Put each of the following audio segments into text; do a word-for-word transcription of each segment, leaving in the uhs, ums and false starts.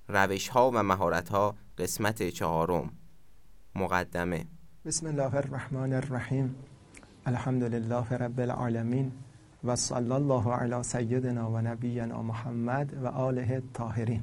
روش‌ها و مهارت‌ها قسمت چهارم. مقدمه. بسم الله الرحمن الرحیم. الحمد لله رب العالمین و صلی الله علی سیدنا و نبینا محمد و آله الطاهرین.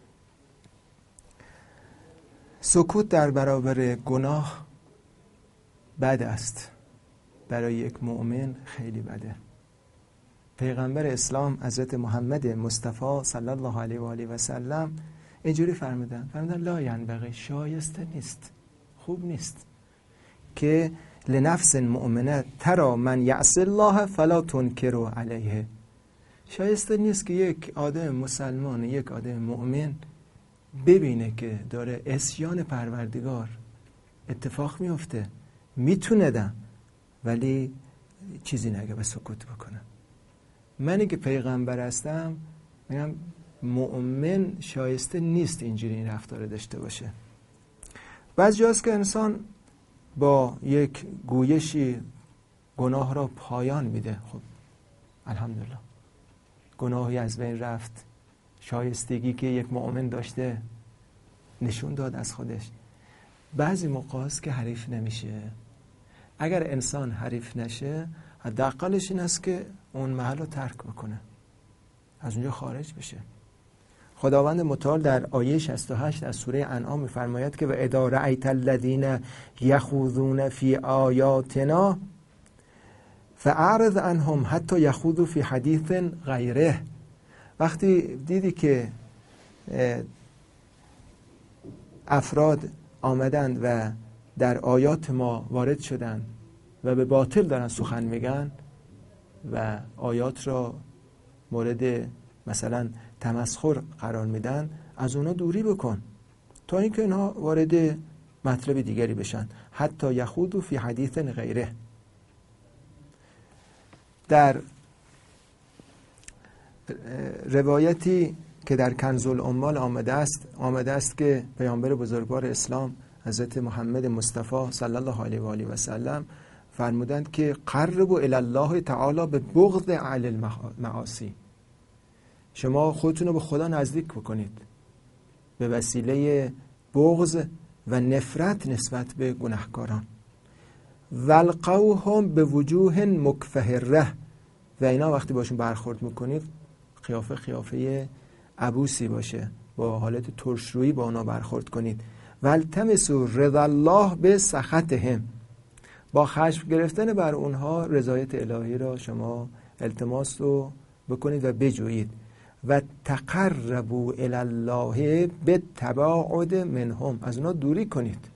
سکوت در برابر گناه بد است، برای یک مؤمن خیلی بده. پیغمبر اسلام حضرت محمد مصطفی صلی الله علیه و آله و سلم اینجوری فرمودن فرمودن لا ینبغی، شایسته نیست، خوب نیست که لنفس مؤمنه ترى من یعصی الله فلا تنکروا علیه. شایسته نیست که یک آدم مسلمان، یک آدم مؤمن ببینه که داره عصیان پروردگار اتفاق میفته، میتونه ده ولی چیزی نگه، به سکوت بکنه. منی که پیغمبر هستم میگم مؤمن شایسته نیست اینجوری این رفتار داشته باشه. بعضی جاست که انسان با یک گویشی گناه را پایان میده. خب الحمدلله، گناهی از بین رفت، شایستگی که یک مؤمن داشته نشون داد از خودش. بعضی موقع است که حریف نمیشه. اگر انسان حریف نشه، حداقلش این است که اون محل رو ترک بکنه، از اونجا خارج بشه. خداوند متعال در آیه شصت و هشت از سوره انعام می‌فرماید که و اذا رأیت الذین یخوضون فی آیاتنا فاعرض عنهم حتی یخوضوا فی حدیث غیره. وقتی دیدی که افراد آمدند و در آیات ما وارد شدند و به باطل دارن سخن میگن و آیات را مورد مثلا تمسخر قرار میدن، از اونا دوری بکن تا اینکه اینها وارد مطلب دیگری بشن. حتی یخوضوا فی حدیث غیره. در روایتی که در کنز الاموال آمده است آمده است که پیامبر بزرگوار اسلام حضرت محمد مصطفی صلی الله علیه و آله و سلم فرمودند که قربوا الی الله تعالی به بغض اهل المعاصی. شما خودتون رو به خدا نزدیک بکنید به وسیله بغض و نفرت نسبت به گناهکاران. والقوهم به وجوه مکفهره، و اینا وقتی باشون برخورد میکنید قیافه قیافه عبوسی باشه، با حالت ترشرویی با اونا برخورد کنید. والتمسوا رضا الله به سخطهم، با خشم گرفتن بر اونها رضایت الهی را شما التماس رو بکنید و بجویید. و تقربوا الی الله بالتباعد منهم، از اونها دوری کنید.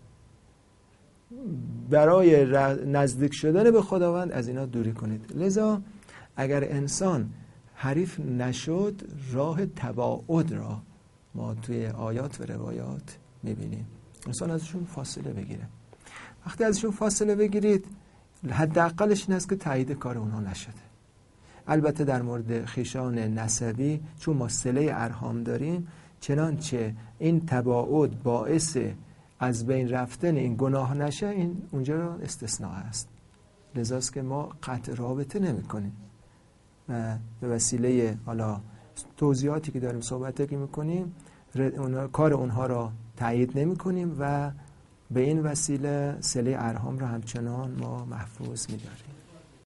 برای نزدیک شدن به خداوند از اینا دوری کنید. لذا اگر انسان حریف نشد، راه تباعد را ما توی آیات و روایات میبینیم. انسان ازشون فاصله بگیره. وقتی ازشون فاصله بگیرید، حداقلش این است که تایید کار اونها نشده. البته در مورد خویشان نسبی چون ما صله ارحام داریم، چنانچه این تباعد باعث از بین رفتن این گناه نشه، این اونجا استثناء است. لذاست که ما قطع رابطه نمی کنیم و به وسیله حالا توضیحاتی که داریم، صحبتی که میکنیم، کار اونها را تایید نمی کنیم و به این وسیله صله ارحام را همچنان ما محفوظ می داریم.